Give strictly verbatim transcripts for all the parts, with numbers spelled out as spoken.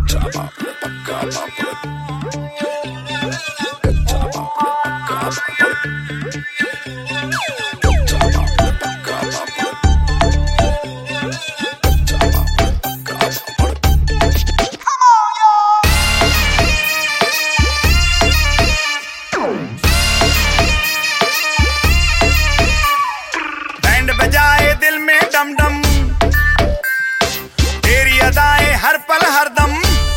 Band बजाए दिल में डम डम, तेरी अदाएं हर पल हर दम।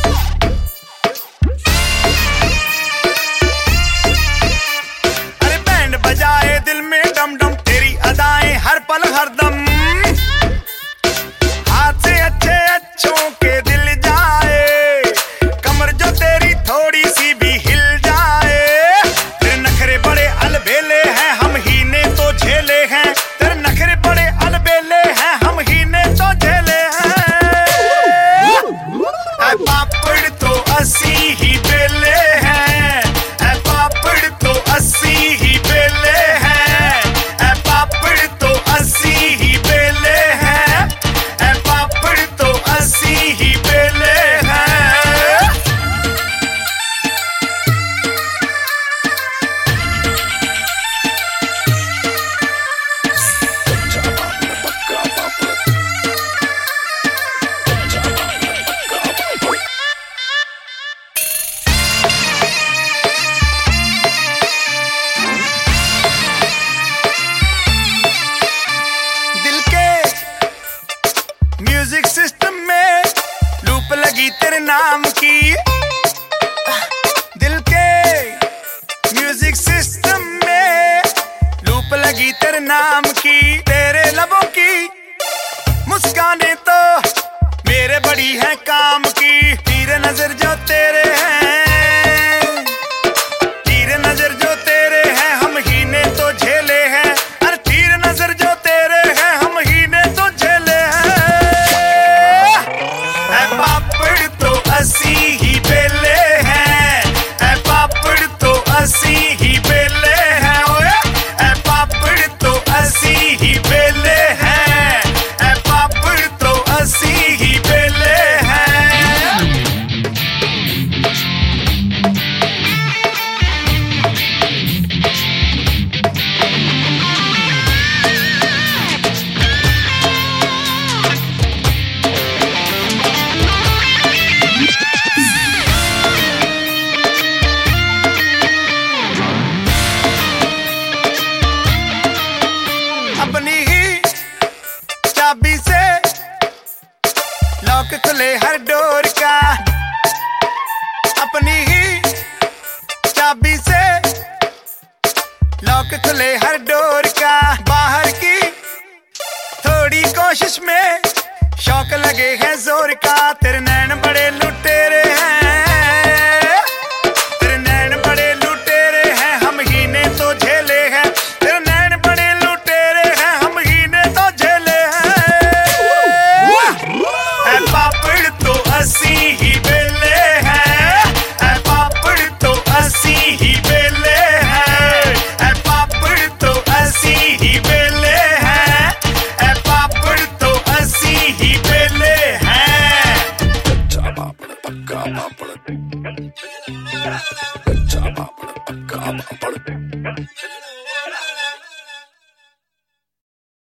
अरे बैंड बजाए दिल में डम डम, तेरी अदाएं हर पल हर दम। हाथ से अच्छे अच्छों के दिल जाए, कमर जो तेरी थोड़ी सी भी हिल जाए। तेरे नखरे बड़े अलबेले हैं, हम ही ने तो झेले हैं। तेरे नखरे बड़े अलबेले हैं, हम ही ने तो झेले हैं। ऐ पापड़ तो अस्सी ही बेले हैं, ऐ पापड़ तो अस्सी ही बेले हैं। ऐ पापड़ तो अस्सी ही बेले हैं, ऐ पापड़ तो अस्सी ही बेले हैं। दिल के म्यूजिक सिस्टम में लूप लगी तेरे नाम की। दिल के म्यूजिक सिस्टम में लूप लगी तेरे नाम की। तेरे लबों की मुस्कानें तो मेरे बड़ी है काम की। तीर नजर जो तेरे हैं, तीर नजर जो तेरे हैं, हम ही ने तो झेले हैं। अरे तीर नजर जो तेरे हैं, हम ही ने तो झेले हैं। ऐ पापड़ तो अस्सी ही बेले हैं, ऐ पापड़ तो अस्सी ही बेले हैं। ओए ऐ पापड़ तो अस्सी ही बेले हैं, ऐ पापड़ तो अस्सी ही बेले हैं। अपनी ही चाबी से लॉक खुले हर डोर का। अपनी ही चाबी से लॉक खुले हर डोर का। बाहर की थोड़ी कोशिश में शौक लगे है जोर का। तेरे